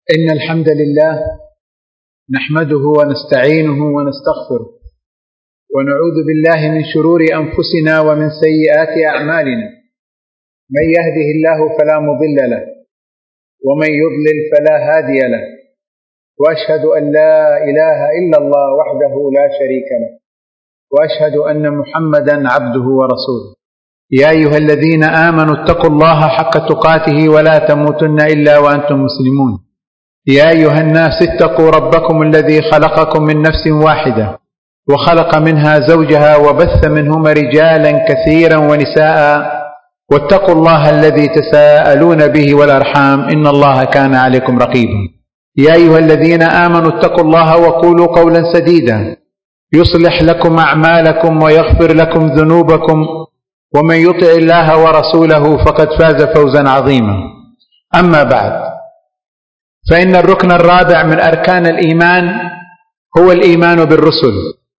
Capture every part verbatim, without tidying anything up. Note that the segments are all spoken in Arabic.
إن الحمد لله نحمده ونستعينه ونستغفره ونعوذ بالله من شرور أنفسنا ومن سيئات أعمالنا. من يهده الله فلا مضل له ومن يضلل فلا هادي له، وأشهد أن لا إله إلا الله وحده لا شريك له، وأشهد أن محمدا عبده ورسوله. يا أيها الذين آمنوا اتقوا الله حق تقاته ولا تموتن إلا وأنتم مسلمون. يا أيها الناس اتقوا ربكم الذي خلقكم من نفس واحدة وخلق منها زوجها وبث منهما رجالا كثيرا ونساء، واتقوا الله الذي تساءلون به والأرحام إن الله كان عليكم رقيبا. يا أيها الذين آمنوا اتقوا الله وقولوا قولا سديدا يصلح لكم أعمالكم ويغفر لكم ذنوبكم، ومن يطع الله ورسوله فقد فاز فوزا عظيما. أما بعد، فإن الركن الرابع من أركان الإيمان هو الإيمان بالرسل،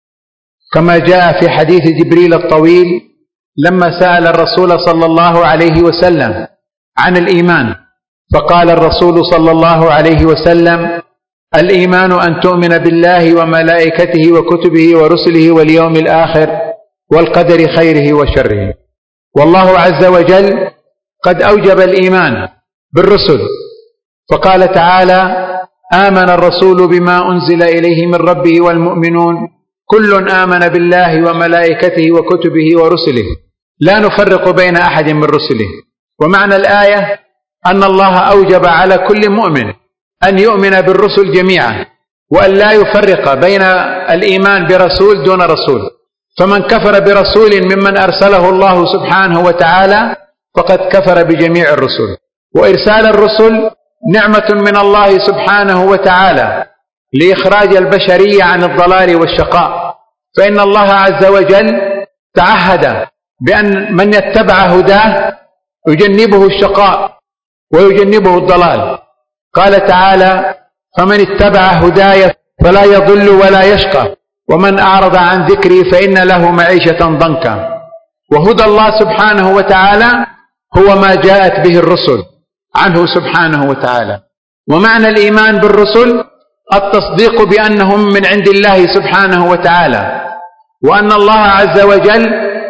كما جاء في حديث جبريل الطويل لما سأل الرسول صلى الله عليه وسلم عن الإيمان، فقال الرسول صلى الله عليه وسلم: الإيمان أن تؤمن بالله وملائكته وكتبه ورسله واليوم الآخر والقدر خيره وشره. والله عز وجل قد أوجب الإيمان بالرسل، فقال تعالى: آمن الرسول بما أنزل إليه من ربه والمؤمنون كل آمن بالله وملائكته وكتبه ورسله لا نفرق بين أحد من رسله. ومعنى الآية أن الله أوجب على كل مؤمن أن يؤمن بالرسل جميعا، وأن لا يفرق بين الإيمان برسول دون رسول. فمن كفر برسول ممن أرسله الله سبحانه وتعالى فقد كفر بجميع الرسل. وإرسال الرسل نعمة من الله سبحانه وتعالى لإخراج البشرية عن الضلال والشقاء، فإن الله عز وجل تعهد بأن من يتبع هداه يجنبه الشقاء ويجنبه الضلال. قال تعالى: فمن اتبع هداي فلا يضل ولا يشقى، ومن أعرض عن ذكري فإن له معيشة ضنكا. وهدى الله سبحانه وتعالى هو ما جاءت به الرسل عنه سبحانه وتعالى. ومعنى الإيمان بالرسل التصديق بأنهم من عند الله سبحانه وتعالى، وأن الله عز وجل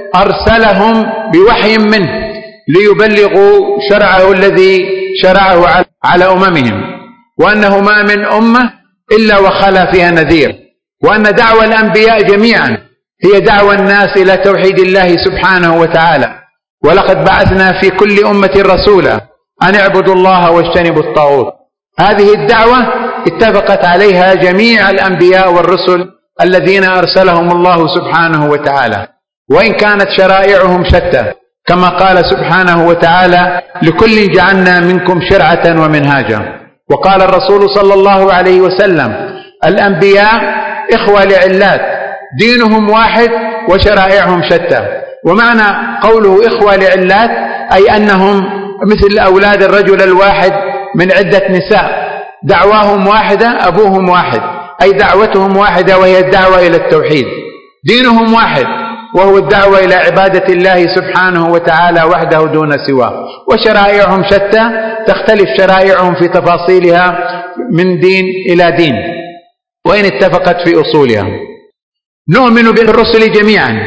أرسلهم بوحي منه ليبلغوا شرعه الذي شرعه على أممهم، وأنه ما من أمة إلا وخلا فيها نذير، وأن دعوة الأنبياء جميعا هي دعوة الناس إلى توحيد الله سبحانه وتعالى. ولقد بعثنا في كل أمة رسولا أن اعبدوا الله واجتنبوا الطاغوت. هذه الدعوة اتفقت عليها جميع الأنبياء والرسل الذين أرسلهم الله سبحانه وتعالى، وإن كانت شرائعهم شتى، كما قال سبحانه وتعالى: لكل جعلنا منكم شرعة ومنهاجا. وقال الرسول صلى الله عليه وسلم: الأنبياء إخوة لعلات، دينهم واحد وشرائعهم شتى. ومعنى قوله إخوة لعلات أي أنهم مثل أولاد الرجل الواحد من عدة نساء، دعواهم واحدة، أبوهم واحد، أي دعوتهم واحدة وهي الدعوة إلى التوحيد. دينهم واحد وهو الدعوة إلى عبادة الله سبحانه وتعالى وحده دون سواه. وشرائعهم شتى، تختلف شرائعهم في تفاصيلها من دين إلى دين، وإن اتفقت في أصولها. نؤمن بالرسل جميعا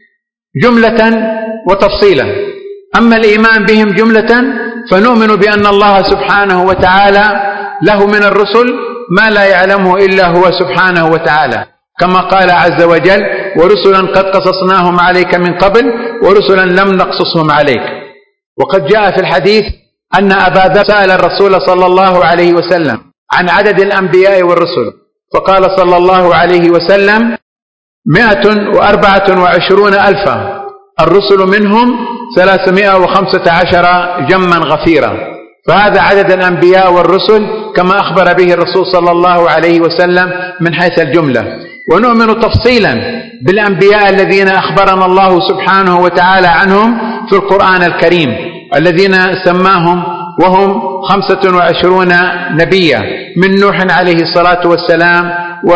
جملة وتفصيلا. أما الإيمان بهم جملة فنؤمن بأن الله سبحانه وتعالى له من الرسل ما لا يعلمه إلا هو سبحانه وتعالى، كما قال عز وجل: ورسلا قد قصصناهم عليك من قبل ورسلا لم نقصصهم عليك. وقد جاء في الحديث أن أبا ذر سأل الرسول صلى الله عليه وسلم عن عدد الأنبياء والرسل، فقال صلى الله عليه وسلم: مئة وأربعة وعشرون ألفا، الرسل منهم ثلاثمائة وخمسة عشر جما غفيرا. فهذا عدد الأنبياء والرسل كما أخبر به الرسول صلى الله عليه وسلم من حيث الجملة. ونؤمن تفصيلا بالأنبياء الذين أخبرنا الله سبحانه وتعالى عنهم في القرآن الكريم، الذين سماهم وهم خمسة وعشرون نبيا، من نوح عليه الصلاة والسلام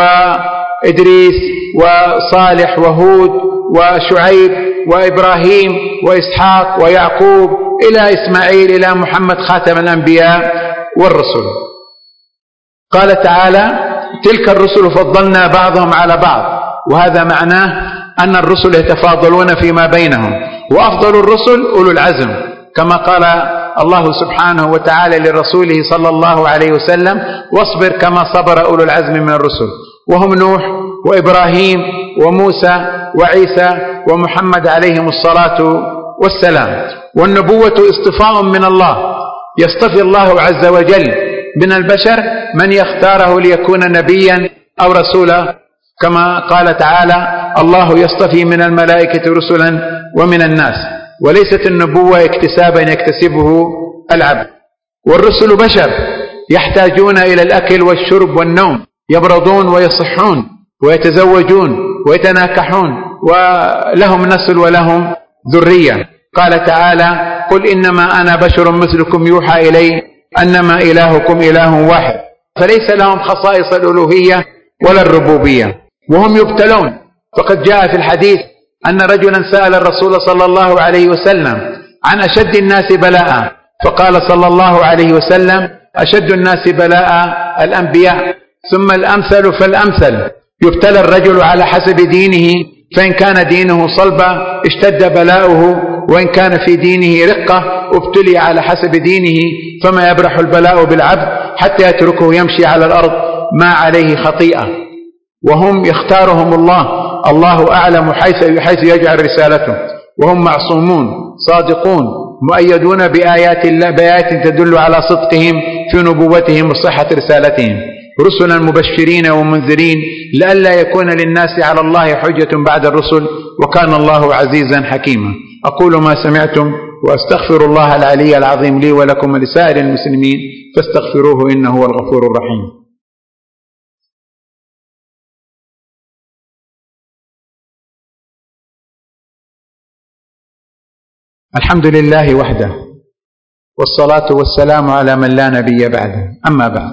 وإدريس وصالح وهود وشعيب وإبراهيم وإسحاق ويعقوب إلى إسماعيل إلى محمد خاتم الأنبياء والرسل. قال تعالى: تلك الرسل فضلنا بعضهم على بعض، وهذا معناه أن الرسل يتفاضلون فيما بينهم، وأفضل الرسل أولو العزم، كما قال الله سبحانه وتعالى لرسوله صلى الله عليه وسلم: واصبر كما صبر أولو العزم من الرسل، وهم نوح وإبراهيم وموسى وعيسى ومحمد عليهم الصلاة والسلام. والنبوة اصطفاء من الله، يصطفي الله عز وجل من البشر من يختاره ليكون نبيا أو رسولا، كما قال تعالى: الله يصطفي من الملائكة رسلا ومن الناس. وليست النبوة اكتسابا يكتسبه العبد. والرسل بشر يحتاجون إلى الأكل والشرب والنوم، يبرضون ويصحون ويتزوجون ويتناكحون، ولهم نسل ولهم ذرية. قال تعالى: قل إنما أنا بشر مثلكم يوحى إلي أنما إلهكم إله واحد. فليس لهم خصائص الألوهية ولا الربوبية، وهم يبتلون. فقد جاء في الحديث أن رجلا سأل الرسول صلى الله عليه وسلم عن أشد الناس بلاء، فقال صلى الله عليه وسلم: أشد الناس بلاء الأنبياء، ثم الأمثل فالأمثل. يبتلى الرجل على حسب دينه، فإن كان دينه صلبا اشتد بلاؤه، وإن كان في دينه رقة ابتلي على حسب دينه، فما يبرح البلاء بالعبد حتى يتركه يمشي على الأرض ما عليه خطيئة. وهم يختارهم الله، الله أعلم حيث حيث يجعل رسالته، وهم معصومون صادقون مؤيدون بآيات الله، بآيات تدل على صدقهم في نبوتهم وصحة رسالتهم، رسلا مبشرين ومنذرين لئلا يكون للناس على الله حجة بعد الرسل، وكان الله عزيزا حكيما. أقول ما سمعتم وأستغفر الله العلي العظيم لي ولكم ولسائر المسلمين، فاستغفروه إنه هو الغفور الرحيم. الحمد لله وحده، والصلاة والسلام على من لا نبي بعده. أما بعد،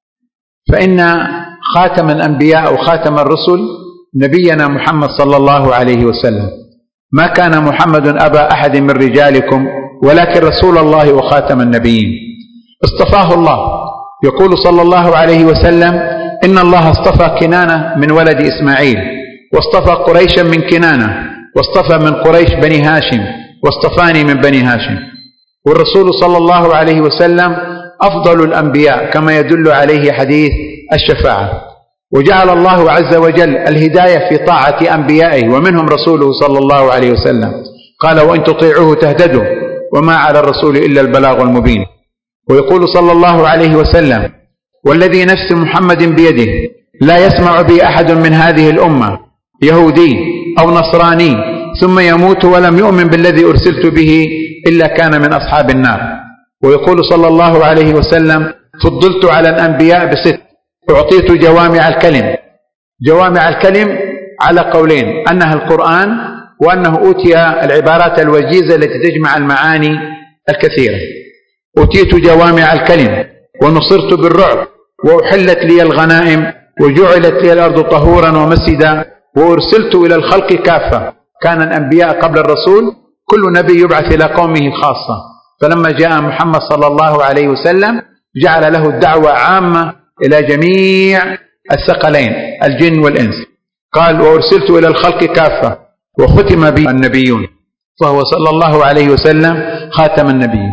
فإن خاتم الأنبياء وخاتم الرسل نبينا محمد صلى الله عليه وسلم. ما كان محمد أبا أحد من رجالكم ولكن رسول الله وخاتم النبيين. اصطفاه الله. يقول صلى الله عليه وسلم: إن الله اصطفى كنانة من ولد إسماعيل، واصطفى قريشا من كنانة، واصطفى من قريش بني هاشم، واصطفاني من بني هاشم. والرسول صلى الله عليه وسلم أفضل الأنبياء، كما يدل عليه حديث الشفاعة. وجعل الله عز وجل الهداية في طاعة أنبيائه، ومنهم رسوله صلى الله عليه وسلم. قال: وإن تطيعوه تهتدوا، وما على الرسول إلا البلاغ المبين. ويقول صلى الله عليه وسلم: والذي نفس محمد بيده لا يسمع بي أحد من هذه الأمة يهودي أو نصراني ثم يموت ولم يؤمن بالذي أرسلت به إلا كان من أصحاب النار. ويقول صلى الله عليه وسلم: فضلت على الأنبياء بست، أعطيت جوامع الكلم. جوامع الكلم على قولين: أنها القرآن، وأنه أوتي العبارات الوجيزة التي تجمع المعاني الكثيرة. أوتيت جوامع الكلم، ونصرت بالرعب، وأحلت لي الغنائم، وجعلت لي الأرض طهورا ومسجدا، وأرسلت إلى الخلق كافة. كان الأنبياء قبل الرسول كل نبي يبعث إلى قومه خاصة، فلما جاء محمد صلى الله عليه وسلم جعل له الدعوة عامة إلى جميع الثقلين الجن والإنس. قال: وأرسلت إلى الخلق كافة، وختم بي النبيون، فهو صلى الله عليه وسلم خاتم النبيين.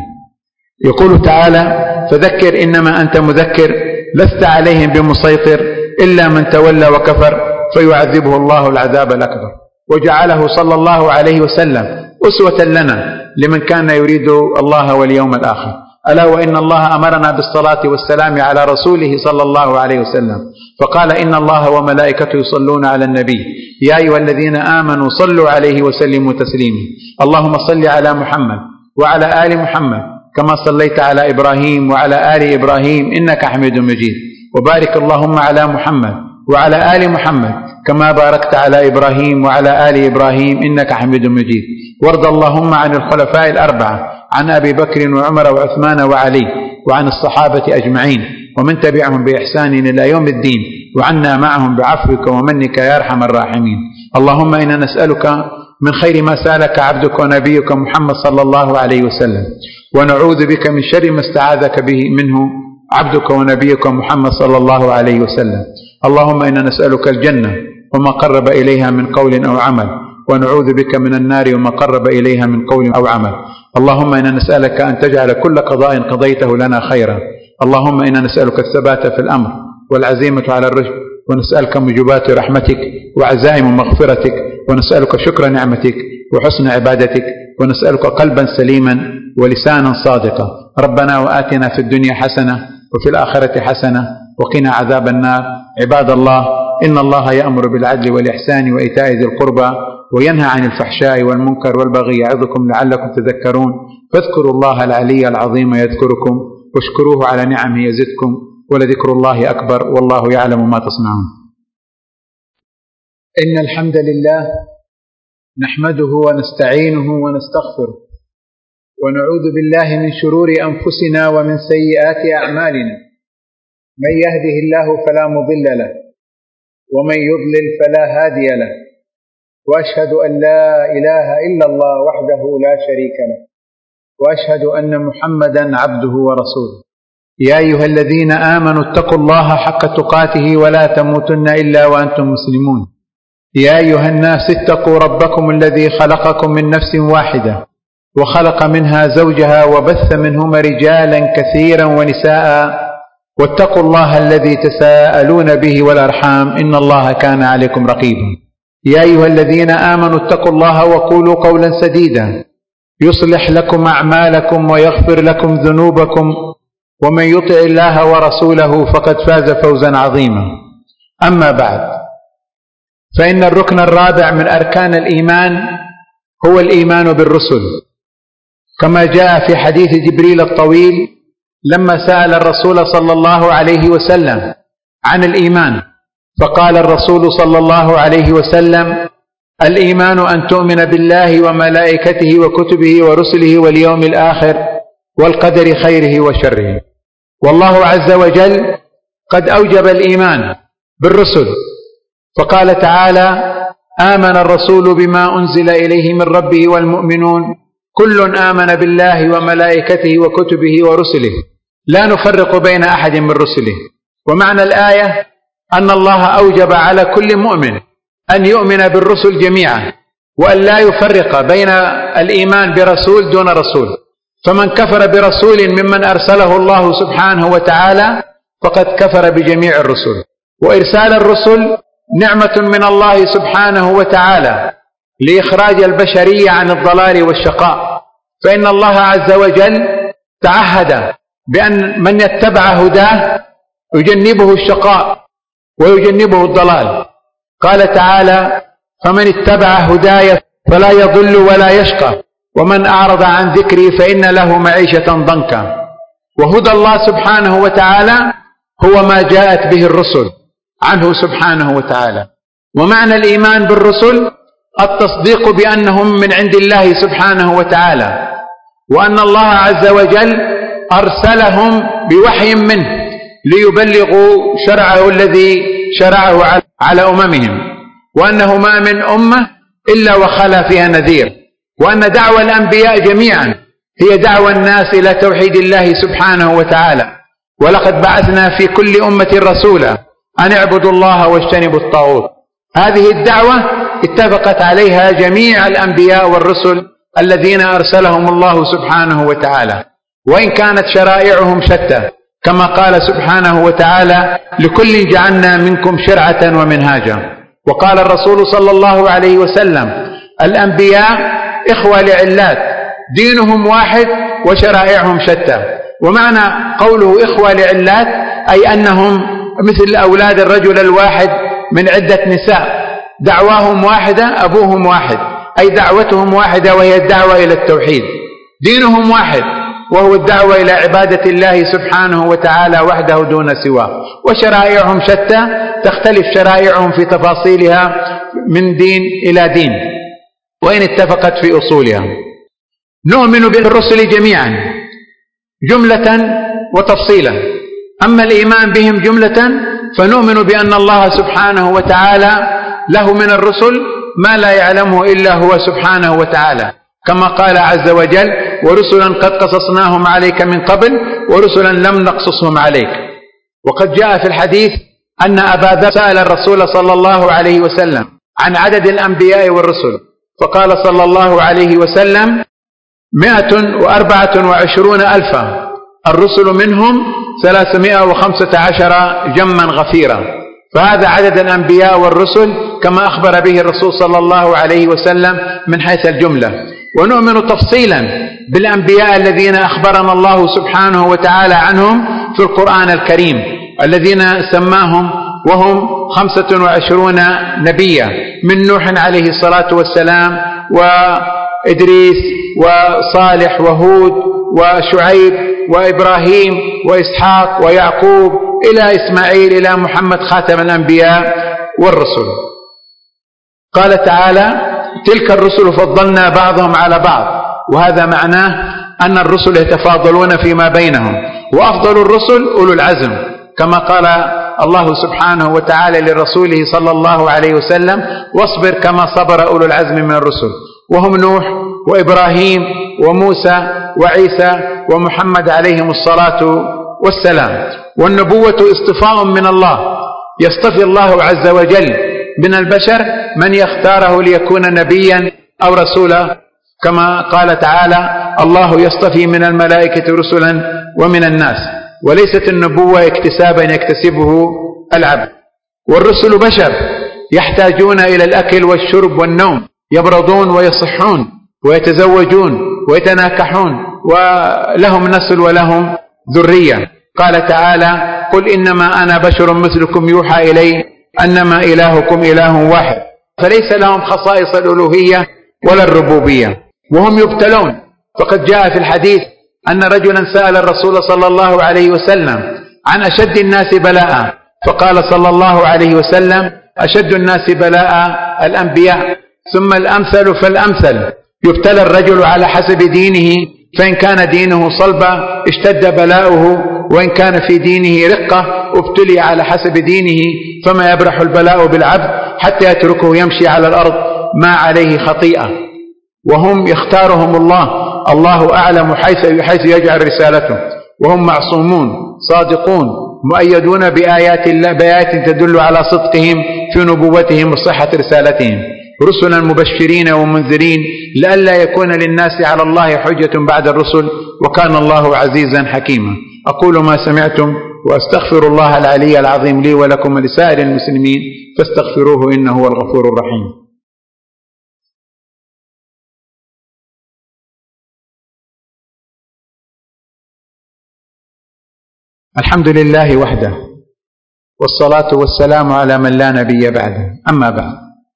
يقول تعالى: فذكر إنما أنت مذكر لست عليهم بمسيطر إلا من تولى وكفر فيعذبه الله العذاب الأكبر. وجعله صلى الله عليه وسلم أسوة لنا لمن كان يريد الله واليوم الآخر. ألا وإن الله أمرنا بالصلاة والسلام على رسوله صلى الله عليه وسلم، فقال: إن الله وملائكته يصلون على النبي يا أيها الذين آمنوا صلوا عليه وسلموا تسليما. اللهم صل على محمد وعلى آل محمد كما صليت على إبراهيم وعلى آل إبراهيم إنك حميد مجيد. وبارك اللهم على محمد وعلى آل محمد كما باركت على إبراهيم وعلى آل إبراهيم إنك حميد مجيد. وارض اللهم عن الخلفاء الأربعة، عن أبي بكر وعمر وعثمان وعلي، وعن الصحابة أجمعين ومن تبعهم بإحسان إلى يوم الدين، وعنا معهم بعفوك ومنك يا أرحم الراحمين. اللهم إنا نسألك من خير ما سألك عبدك ونبيك محمد صلى الله عليه وسلم، ونعوذ بك من شر ما استعاذك به منه عبدك ونبيك محمد صلى الله عليه وسلم. اللهم إنا نسألك الجنة وما قرب إليها من قول أو عمل، ونعوذ بك من النار وما قرب إليها من قول أو عمل. اللهم إنا نسألك أن تجعل كل قضاء قضيته لنا خيرا. اللهم إنا نسألك الثبات في الأمر والعزيمة على الرشد، ونسألك موجبات رحمتك وعزائم مغفرتك، ونسألك شكر نعمتك وحسن عبادتك، ونسألك قلبا سليما ولسانا صادقا. ربنا وآتنا في الدنيا حسنة وفي الآخرة حسنة وقنا عذاب النار. عباد الله، إن الله يأمر بالعدل والإحسان وإيتاء ذي القربى وينهى عن الفحشاء والمنكر والبغي يعظكم لعلكم تذكرون. فاذكروا الله العلي العظيم يذكركم، واشكروه على نعمه يزدكم، ولذكر الله أكبر، والله يعلم ما تصنعون. إن الحمد لله نحمده ونستعينه ونستغفره، ونعوذ بالله من شرور أنفسنا ومن سيئات أعمالنا. من يهده الله فلا مضل له، ومن يضلل فلا هادي له، وأشهد أن لا إله إلا الله وحده لا شريك له، وأشهد أن محمدا عبده ورسوله. يا أيها الذين آمنوا اتقوا الله حق تقاته ولا تموتن إلا وأنتم مسلمون. يا أيها الناس اتقوا ربكم الذي خلقكم من نفس واحدة وخلق منها زوجها وبث منهما رجالا كثيرا ونساء، واتقوا الله الذي تساءلون به والأرحام إن الله كان عليكم رقيبا. يا أيها الذين آمنوا اتقوا الله وقولوا قولا سديدا يصلح لكم أعمالكم ويغفر لكم ذنوبكم، ومن يطع الله ورسوله فقد فاز فوزا عظيما. أما بعد، فإن الركن الرابع من أركان الإيمان هو الإيمان بالرسل، كما جاء في حديث جبريل الطويل لما سأل الرسول صلى الله عليه وسلم عن الإيمان، فقال الرسول صلى الله عليه وسلم: الإيمان أن تؤمن بالله وملائكته وكتبه ورسله واليوم الآخر والقدر خيره وشره. والله عز وجل قد أوجب الإيمان بالرسل، فقال تعالى: آمن الرسول بما أنزل إليه من ربه والمؤمنون كل آمن بالله وملائكته وكتبه ورسله لا نفرق بين أحد من رسله. ومعنى الآية أن الله أوجب على كل مؤمن أن يؤمن بالرسل جميعا، وأن لا يفرق بين الإيمان برسول دون رسول. فمن كفر برسول ممن أرسله الله سبحانه وتعالى فقد كفر بجميع الرسل. وإرسال الرسل نعمة من الله سبحانه وتعالى لإخراج البشرية عن الضلال والشقاء، فإن الله عز وجل تعهد بأن من يتبع هداه يجنبه الشقاء ويجنبه الضلال. قال تعالى: فمن اتبع هداي فلا يضل ولا يشقى، ومن أعرض عن ذكري فإن له معيشة ضنكا. وهدى الله سبحانه وتعالى هو ما جاءت به الرسل عنه سبحانه وتعالى. ومعنى الإيمان بالرسل التصديق بأنهم من عند الله سبحانه وتعالى، وأن الله عز وجل أرسلهم بوحي منه ليبلغوا شرعه الذي شرعه على أممهم، وأنه ما من أمة إلا وخلا فيها نذير، وأن دعوة الأنبياء جميعا هي دعوة الناس إلى توحيد الله سبحانه وتعالى. ولقد بعثنا في كل أمة رسولا أن اعبدوا الله واجتنبوا الطاغوت. هذه الدعوة اتفقت عليها جميع الأنبياء والرسل الذين أرسلهم الله سبحانه وتعالى، وإن كانت شرائعهم شتى، كما قال سبحانه وتعالى: لكل جعلنا منكم شرعة ومنهاجا. وقال الرسول صلى الله عليه وسلم: الأنبياء إخوة لعلات، دينهم واحد وشرائعهم شتى. ومعنى قوله إخوة لعلات أي أنهم مثل أولاد الرجل الواحد من عدة نساء، دعواهم واحدة، أبوهم واحد، أي دعوتهم واحدة وهي الدعوة إلى التوحيد. دينهم واحد وهو الدعوة إلى عبادة الله سبحانه وتعالى وحده دون سواه. وشرائعهم شتى، تختلف شرائعهم في تفاصيلها من دين إلى دين، وإن اتفقت في أصولها. نؤمن بالرسل جميعا جملة وتفصيلا. أما الإيمان بهم جملة فنؤمن بأن الله سبحانه وتعالى له من الرسل ما لا يعلمه إلا هو سبحانه وتعالى، كما قال عز وجل: ورسلا قد قصصناهم عليك من قبل ورسلا لم نقصصهم عليك. وقد جاء في الحديث أن أبا ذر سأل الرسول صلى الله عليه وسلم عن عدد الأنبياء والرسل، فقال صلى الله عليه وسلم مئة وأربعة وعشرون ألفا، الرسل منهم ثلاثمائة وخمسة عشر جما غفيرا. فهذا عدد الأنبياء والرسل كما أخبر به الرسول صلى الله عليه وسلم من حيث الجملة. ونؤمن تفصيلا بالأنبياء الذين أخبرنا الله سبحانه وتعالى عنهم في القرآن الكريم، الذين سماهم وهم خمسة وعشرون نبيا، من نوح عليه الصلاة والسلام وإدريس وصالح وهود وشعيب وإبراهيم وإسحاق ويعقوب إلى إسماعيل إلى محمد خاتم الأنبياء والرسل. قال تعالى تلك الرسل فضلنا بعضهم على بعض، وهذا معناه أن الرسل يتفاضلون فيما بينهم، وأفضل الرسل أولو العزم، كما قال الله سبحانه وتعالى لرسوله صلى الله عليه وسلم واصبر كما صبر أولو العزم من الرسل، وهم نوح وإبراهيم وموسى وعيسى ومحمد عليهم الصلاة والسلام. والنبوة اصطفاء من الله، يصطفي الله عز وجل من البشر من يختاره ليكون نبيا أو رسولا، كما قال تعالى الله يصطفي من الملائكة رسلا ومن الناس. وليست النبوة اكتسابا يكتسبه العبد. والرسل بشر يحتاجون إلى الأكل والشرب والنوم، يبرضون ويصحون ويتزوجون ويتناكحون ولهم نسل ولهم ذرية. قال تعالى قل إنما أنا بشر مثلكم يوحى إلي أنما إلهكم إله واحد. فليس لهم خصائص الألوهية ولا الربوبية، وهم يبتلون. فقد جاء في الحديث أن رجلا سأل الرسول صلى الله عليه وسلم عن أشد الناس بلاء، فقال صلى الله عليه وسلم أشد الناس بلاء الأنبياء ثم الأمثل فالأمثل. يبتلى الرجل على حسب دينه، فإن كان دينه صلبا اشتد بلاؤه، وإن كان في دينه رقة ابتلي على حسب دينه، فما يبرح البلاء بالعبد حتى يتركه يمشي على الأرض ما عليه خطيئة. وهم يختارهم الله، الله أعلم حيث حيث يجعل رسالته، وهم معصومون صادقون مؤيدون بآيات الله، بآيات تدل على صدقهم في نبوتهم وصحة رسالتهم، رسلا مبشرين ومنذرين لئلا يكون للناس على الله حجة بعد الرسل، وكان الله عزيزا حكيما. أقول ما سمعتم وأستغفر الله العلي العظيم لي ولكم ولسائر المسلمين فاستغفروه إنه هو الغفور الرحيم. الحمد لله وحده، والصلاة والسلام على من لا نبي بعده. أما بعد،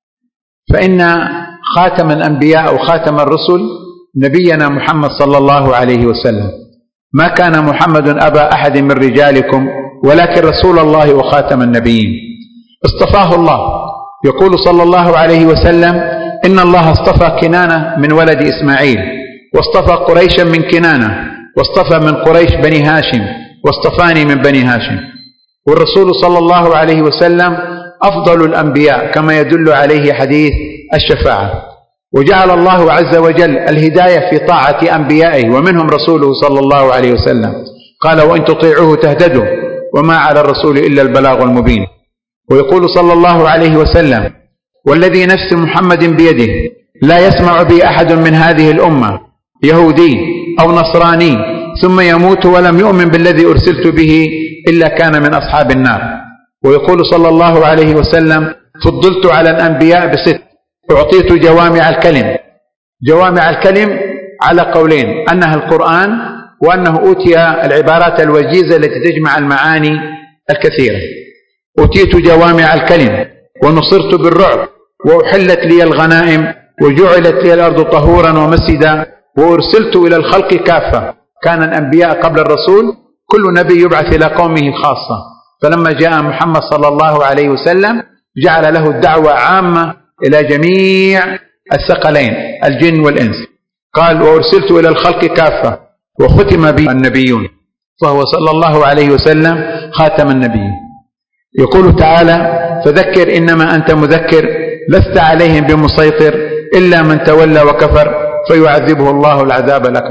فإن خاتم الأنبياء وخاتم الرسل نبينا محمد صلى الله عليه وسلم. ما كان محمد أبا أحد من رجالكم ولكن رسول الله وخاتم النبيين. اصطفاه الله، يقول صلى الله عليه وسلم إن الله اصطفى كنانة من ولد إسماعيل، واصطفى قريشا من كنانة، واصطفى من قريش بني هاشم، واصطفاني من بني هاشم. والرسول صلى الله عليه وسلم أفضل الأنبياء كما يدل عليه حديث الشفاعة. وجعل الله عز وجل الهداية في طاعة أنبيائه ومنهم رسوله صلى الله عليه وسلم، قال وإن تطيعوه تهتدوا وما على الرسول إلا البلاغ المبين. ويقول صلى الله عليه وسلم والذي نفس محمد بيده لا يسمع بي أحد من هذه الأمة يهودي أو نصراني ثم يموت ولم يؤمن بالذي أرسلت به إلا كان من أصحاب النار. ويقول صلى الله عليه وسلم فضلت على الأنبياء بست، أعطيت جوامع الكلم. جوامع الكلم على قولين، أنها القرآن وأنه أوتي العبارات الوجيزة التي تجمع المعاني الكثيرة. أوتيت جوامع الكلم ونصرت بالرعب وأحلت لي الغنائم وجعلت لي الأرض طهورا ومسجدا وأرسلت إلى الخلق كافة. كان الأنبياء قبل الرسول كل نبي يبعث إلى قومه خاصة، فلما جاء محمد صلى الله عليه وسلم جعل له الدعوة عامة إلى جميع الثقلين الجن والإنس. قال وأرسلت إلى الخلق كافة وختم بي النبيون، فهو صلى الله عليه وسلم خاتم النبيين. يقول تعالى فذكر إنما أنت مذكر لست عليهم بمسيطر إلا من تولى وكفر فيعذبه الله العذاب الأكبر.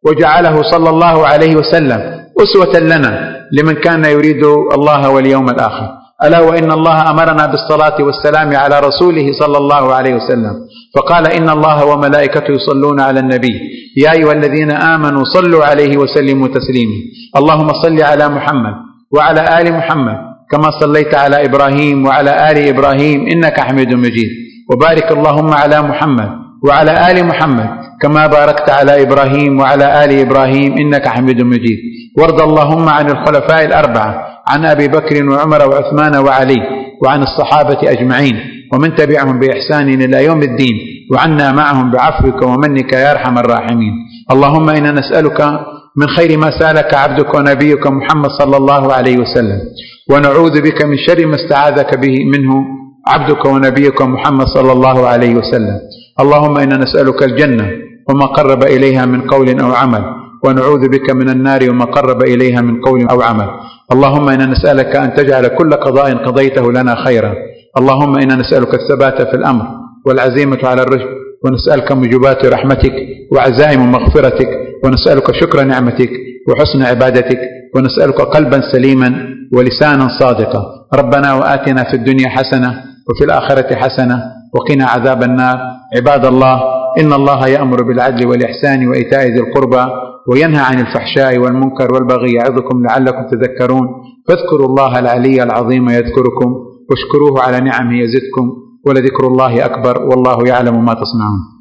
وجعله صلى الله عليه وسلم أسوة لنا لمن كان يريد الله واليوم الآخر. ألا وإن الله أمرنا بالصلاة والسلام على رسوله صلى الله عليه وسلم، فقال إن الله وملائكته يصلون على النبي يا أيها الذين آمنوا صلوا عليه وسلموا تسليما. اللهم صل على محمد وعلى آل محمد كما صليت على إبراهيم وعلى آل إبراهيم إنك حميد مجيد، وبارك اللهم على محمد وعلى آل محمد كما باركت على إبراهيم وعلى آل إبراهيم إنك حميد مجيد. وارض اللهم عن الخلفاء الأربعة، عن أبي بكر وعمر وعثمان وعلي، وعن الصحابة أجمعين ومن تبعهم بإحسان إلى يوم الدين، وعنا معهم بعفوك ومنك يا أرحم الراحمين. اللهم إنا نسألك من خير ما سألك عبدك ونبيك محمد صلى الله عليه وسلم، ونعوذ بك من شر ما استعاذك به منه عبدك ونبيك محمد صلى الله عليه وسلم. اللهم إنا نسألك الجنة وما قرب إليها من قول أو عمل، ونعوذ بك من النار وما قرب إليها من قول أو عمل. اللهم إنا نسألك أن تجعل كل قضاء قضيته لنا خيرا. اللهم إنا نسألك الثبات في الأمر والعزيمة على الرشد، ونسألك موجبات رحمتك وعزائم مغفرتك، ونسألك شكر نعمتك وحسن عبادتك، ونسألك قلبا سليما ولسانا صادقا. ربنا وآتنا في الدنيا حسنة وفي الآخرة حسنة وقنا عذاب النار. عباد الله، إن الله يأمر بالعدل والإحسان وإيتاء ذي القربى وينهى عن الفحشاء والمنكر والبغي يعظكم لعلكم تذكرون. فاذكروا الله العلي العظيم يذكركم، واشكروه على نعمه يزدكم، ولذكر الله أكبر، والله يعلم ما تصنعون.